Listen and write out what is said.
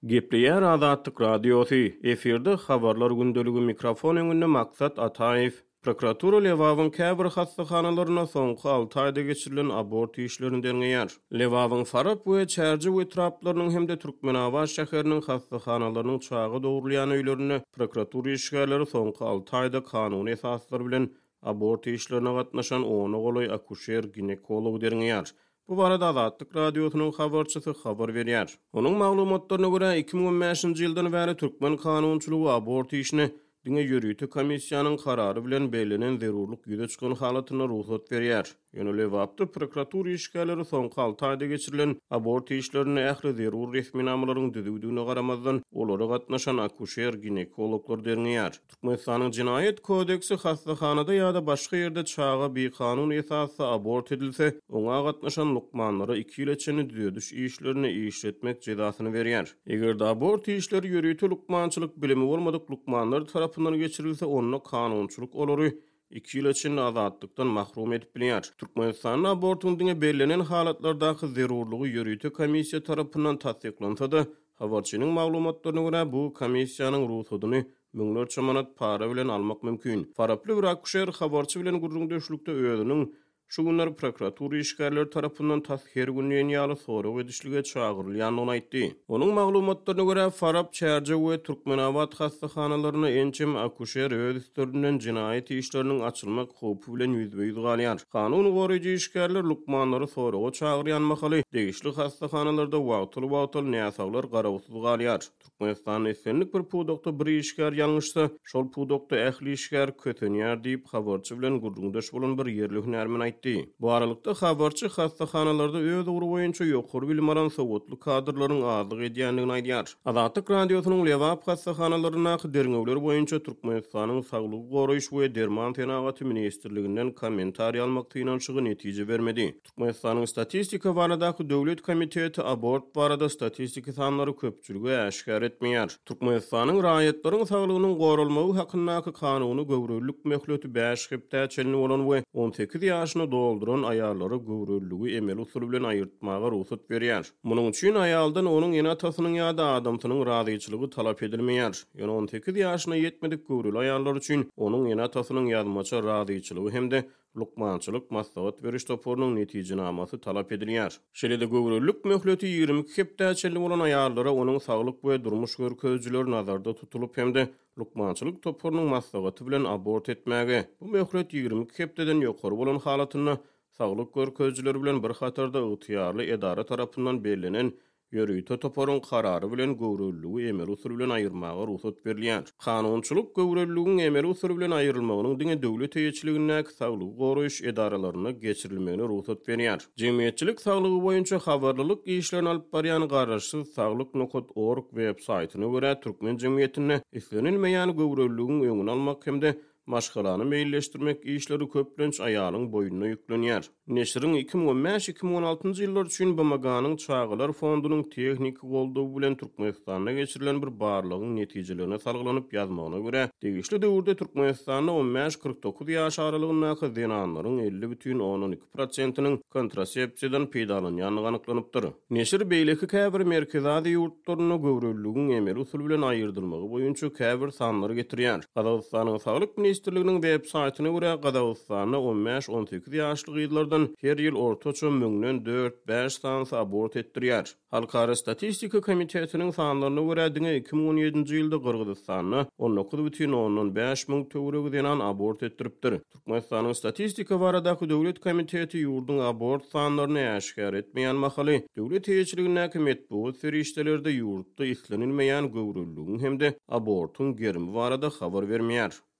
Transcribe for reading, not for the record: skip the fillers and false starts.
Gepleýär Azatlyk radiosu. Eferde habarlar gündeligi mikrofon öňünde maksat Ataýew. Prokuratura Lewawyň käbir hastaxanalaryna soňky 6 aýda geçirilen abort işlerini derňeýär. Lewawyň Farab we Çärji we traplarynyň hemde Türkmenabaş şäheriniň hastaxanalarynyň çağı dogurlaýan öýlerini prokuratura işgärleri soňky 6 aýda kanuny esaslar bilen abort işlerine gatnaşan 10 golay akuşer ginekolog derňeýär. Bu barada Azatlyk radiosynyň habarçysy habar berýär. Onuň maglumatlaryna görä 2015-nji ýyldan bäri Türkmen kanunçylygy abort işini diňe ýürüýti komissiýanyň karary bilen belenen zerurlyk ýüze çykan halatyna ruhsat berýär. Ýöne wagtda prokuratura işgärleri soňky 6 aýda geçirilen abort işlerini ähli zerur resmi namalaryň düzüldüğüne garamazdan olara gatnaşan akuşer ginekologlar derňeýär. Türkmenistanyň Jinayet kodeksi hastaxanada ýa-da başga ýerde çağa bir kanun esasy abort edilse, oňa gatnaşan lukmanlara 2 ýyl içinde düzüdüş işlerini işletmek jezasyny berýär. Eger abort işleri ýürüýti lukmançylyk bilimi bolmadyk lukmanlar tarapyndan geçirilse, onu kanunçylyk olary 2 ýyl içinde azatlykdan mahrum edip bilýär. Türkmenistanyň abortyň diňe belenen halatlardaky zerurlygy ýürüýti komissiýa tarapyndan tasdiklansa-da, habarçynyň maglumatlaryna görä bu komissiýanyň ruhsatyny müňlerçe manat para bilen almak mümkin. Faraply bir akuşer habarçy bilen gurrundaşlykda özüniň şu günler prokuratura işgärleri tarapyndan tasdikher günlüğün ýaly sorak edişlige çağırylýanyny aýtdy. Onuň maglumatlaryna görä Farab, Çärji we Türkmenabad hastaxanalaryna ençem akuşer öz üstünden jinaýat işleriniň açylmak howpy bilen ýüzbeýiz galýar. Kanun goraýjy işgärler lukmanlary soraga çağırýan mahaly degişli hastaxanalarda wagtly näsaglar garawsyz galýar. Türkmenistanyň esenlik bir pudokda bir işgär ýalňyşsa, şol pudokda ähli işgär kötenýär diýip habarçy bilen gurrundaş bolan bir ýerlik näme aýtdy. Bu aralykda habarçy hastaxanalarda öz uğru boýunça ýokary bilim alan sowatly kadrlaryň azlyk edýändigini aýdýar. Azatlyk radiosynyň Lewap hastaxanalaryna derňewler boýunça Türkmenistanyň saglyk goraýyş we derman tenagaty ministrliginden kommentariýa almak tynançygy netije bermedi. Türkmenistanyň statistika baradaky döwlet komiteti abort barada statistika sanlary köpçüligi äşkär etmeýär. Türkmenistanyň raýatlaryň saglygynyň goralmagy hakyndaky kanuny göwrülük möhleti 5 hepde çelini bolan we 18 ýaşyna dolduran aýallary göwrüllügi emel usuly bilen aýyrtmaga ruhsat berýär. Munyň üçin aýaldan onuň ene atasynyň ýa-da adamsynyň razyçylygy talap edilmeýär. Ýöne 18 ýaşyna ýetmedik göwrüli aýallar üçin onuň ene atasynyň ýazmaça razyçylygy hemde lukmançylyk maslahat beriş toporunyň netijenamasy talap edilýär. Şeýle-de göwrüllük möhleti 22 hepde çelli bolan aýallara onuň saglyk we durmuş görkezjileri nazarda tutulup hemde lukmançylyk toporunyň maslahaty bilen abort etmäge. Bu möhlet 22 hepdeden ýokary bolan halatyny saglyk görkezjileri bilen bir hatarda ygtyýarly edara tarapyndan belenen ýörüýte toporun karary bilen göwrüllügi emel usuly bilen aýyrmaga ruhsat berilýär. Kanunçylyk göwrüllügiň emel usuly bilen aýrylmagynyň diňe döwlet eýetçiligine saglyk goraýyş edaralaryna geçirilmegine ruhsat berýär. Jemgyýetçilik saglygy boýunça habarlylyk işlerini alyp barýan garaşsyz saglyk.org web saýtyna görä türkmen jemgyýetine islenilmeýän göwrüllügiň öňüni almak hemde maşgalany meýilleşdirmek işleri köplenç aýalyň boýnuna ýüklenýär. Neşriň 2015-2016-njy ýyllar üçin BMG-nyň çağılar fondunyň tehnik goldawy bilen Türkmenistana geçirilen bir barlygyň netijelerine salgylanyp ýazmagyna görä, degişli döwürde Türkmenistanda 15-49 ýaş aralygyndaky zenanlaryň 50,12%-nyň kontrasepsiýadan peýdalanýany anyklanypdyr. Neşir beýleki käbir merkezadi ýurtlaryna göwrüllügiň emel usuly bilen aýyrdylmagy boýunça käbir sanlary getirýär. Gazagystanyň saglyk ministrliginiň web saýtyna görä Gazagystanda 15-18 ýaşlyk ýyllardan her ýyl ortaça 1000-4-5 sans abort etdirýär. Halkara statistika komitetiniň sanlaryna görä diňe 2017-nji ýylda Kyrgyzstanyň 19,5 müň töweregi denan abort etdiripdir. Türkmenistanyň statistika baradaky döwlet komiteti ýurdun abort sanlaryny äşkär etmeýän mahaly döwlet eýetçiligine matbuat ferişdelerde ýurtda islenilmeýän göwrüllügiň hemde abortun germi barada habar bermeýär.